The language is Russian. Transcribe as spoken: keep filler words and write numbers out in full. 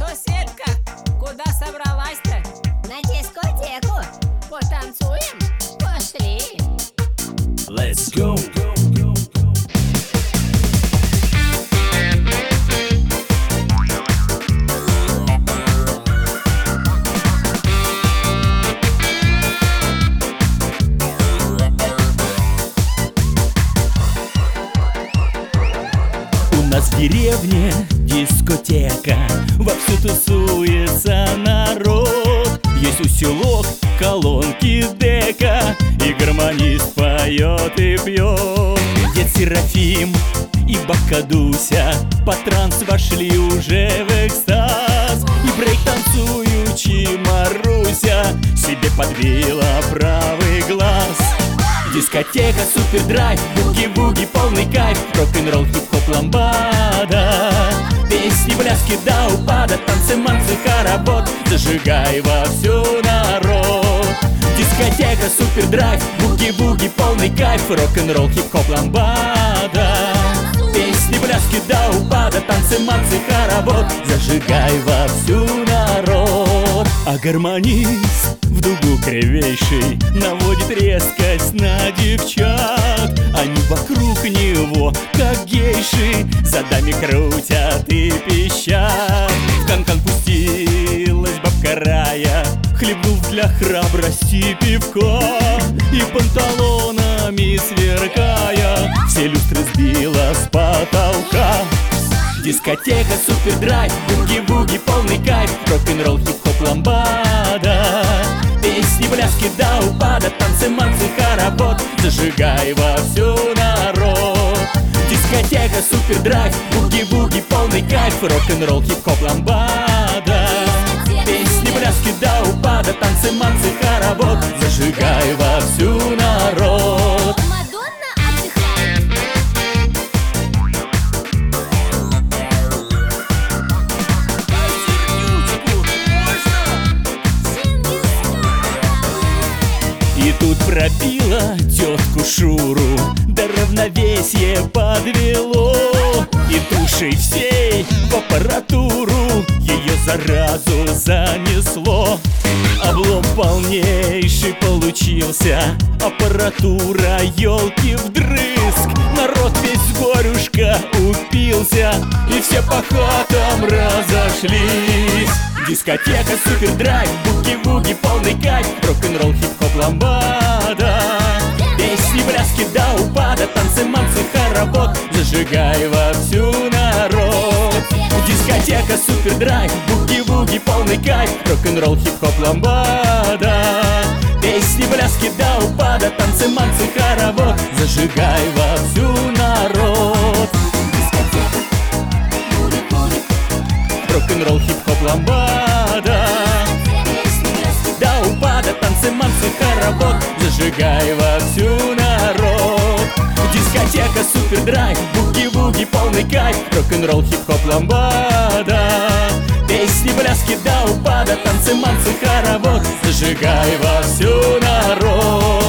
Светка, куда собралась-то? На дискотеку. Потанцуем? Пошли. Let's go. У нас в деревне дискотека, вовсю тусуется народ. Есть усилок, колонки, дека, и гармонист поет и пьет. Дед Серафим и бабка Дуся по транс вошли уже в экстаз. И брейк танцуючи Маруся себе подбила правый глаз. Дискотека, супердрайв, буги-буги, полный кайф, рок-н-ролл, хип-хоп, ламбада. Песни, пляски до упада, танцы, манцы, хоровод, зажигай вовсю народ. Дискотека, супердрайв, буги-буги, полный кайф, рок-н-ролл, хип-хоп, ламбада. Песни, пляски до упада, танцы, манцы, хоровод, зажигай вовсю народ. А гармонист в дугу кривейший наводит резкость на девчат. Они вокруг него, как гейши, задами крутят и пищат. В канкан пустилась бабка Рая, хлебнув для храбрости пивка, и панталонами сверкая все люстры сбила с потолка. Дискотека, супердрайв, буги-буги, полный кайф, рок-н-ролл, хип-хоп, ламбада. Песни, пляски до упада, танцы, манцы, хоровод, зажигай вовсю народ. Дискотека, супердрайв, буги-буги, полный кайф, рок-н-ролл, хип-хоп, ламбада. Песни, пляски до упада, танцы, манцы, хоровод, зажигай вовсю народ. И тут пробила тетку Шуру, да равновесие подвело. И душей всей в аппаратуру ее заразу занесло. Облом полнейший получился, аппаратура елки вдрызг. Народ весь в горюшка упился, и все по хатам разошлись. Дискотека, супердрайв, буги-буги, полный кайф, рок-н-ролл, хип-хоп, ламбада. Песни, пляски до упада, танцы, манцы, хоровод, зажигай вовсю народ. Дискотека, супердрайв, буги-буги, полный кайф, рок-н-ролл, хип-хоп, ламбада. Песни, пляски до упада, танцы, манцы, хоровод, зажигай вовсю народ. Рок-н-ролл, хип-хоп, ламбада. До упада, танцы, манцы, хоровод, зажигай вовсю народ. Дискотека, супердрайв, буги-буги, полный кайф, рок-н-ролл, хип-хоп, ламбада. Песни, пляски до упада, танцы, манцы, хоровод, зажигай вовсю народ.